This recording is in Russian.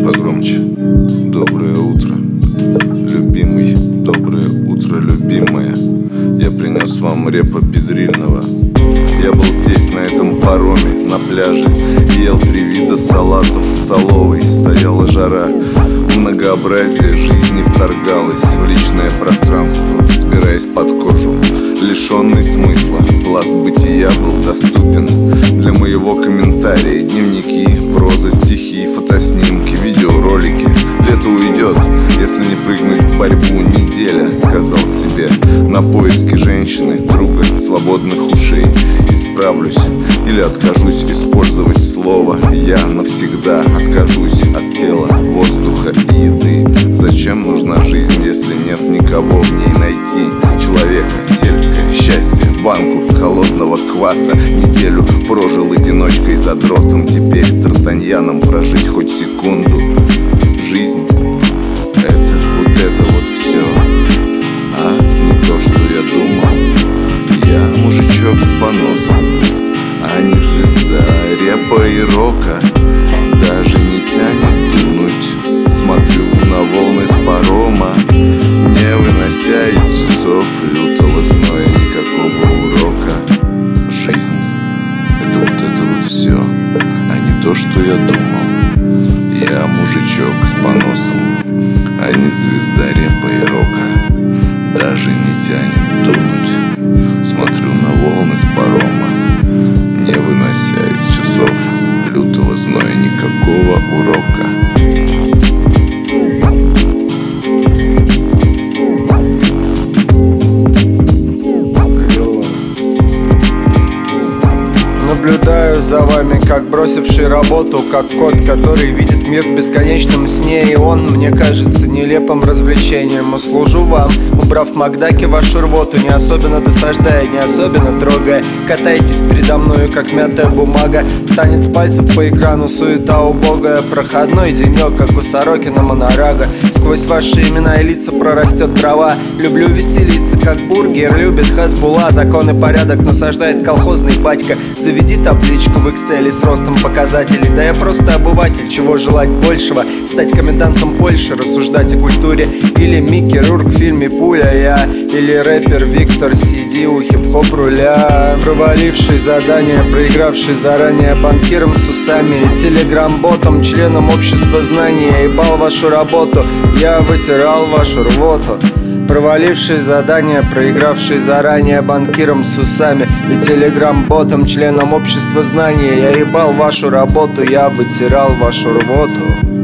погромче. Доброе утро, любимый, доброе утро, любимая. Я принес вам репа педрильного. Я был здесь, на этом пароме, на пляже. Ел 3 вида салатов в столовой. Стояла жара, многообразие жизни вторгалось в личное пространство, взбираясь под кожу. Лишенный смысла, пласт бытия был доступен для моего комментария. Дневники, проза, стихи, фотоснимки, видеоролики. Лето уйдет, если не прыгнуть в борьбу. Неделя, сказал себе, на поиски женщины, друга, свободных ушей. Исправлюсь или откажусь использовать слово. Я навсегда откажусь от тела, воздуха и еды. Зачем нужна жизнь, если нет никого в ней найти? Человека, сельское счастье, банку холодного кваса. Неделю прожил одиночкой за дротом. Теперь Д'Артаньяном прожить хоть секунду. Жизнь — это вот все, а не то, что я думал. Я мужичок с поносом, а не звезда репа и рока. Даже не тянет дунуть. Смотрю на волны с парома, не вынося из часов лютого зноя никакого урока. Жизнь — это вот все, а не то, что я думал. Я мужичок с поносом, а не звезда репа и рока. Даже не тянет дунуть. Смотрю на волны с парома, не вынося из часов лютого зноя никакого урока. Наблюдаю за вами, как бросивший работу, как кот, который видит мир в бесконечном сне. И он мне кажется нелепым развлечением. Услужу вам, убрав Макдаки вашу рвоту, не особенно досаждая, не особенно трогая. Катайтесь передо мною, как мятая бумага. Танец пальцев по экрану, суета убогая. Проходной денек, как у Сорокина Монорага. Сквозь ваши имена и лица прорастет трава. Люблю веселиться, как бургер любит Хазбула. Закон и порядок насаждает колхозный батька. Заведи табличку в Excel с ростом показателей. Да я просто обыватель, чего желать большего? Стать комендантом Польши, рассуждать о культуре. Или Микки Рурк в фильме «Пуля я». Или рэпер Виктор Сиди у хип-хоп руля. Проваливший задание, проигравший заранее банкиром с усами и телеграм-ботом, членом общества знаний. Я ебал вашу работу, я вытирал вашу рвоту. Проваливший задание, проигравший заранее банкиром с усами и телеграм-ботом, членом общества знания. Я ебал вашу работу, я вытирал вашу рвоту.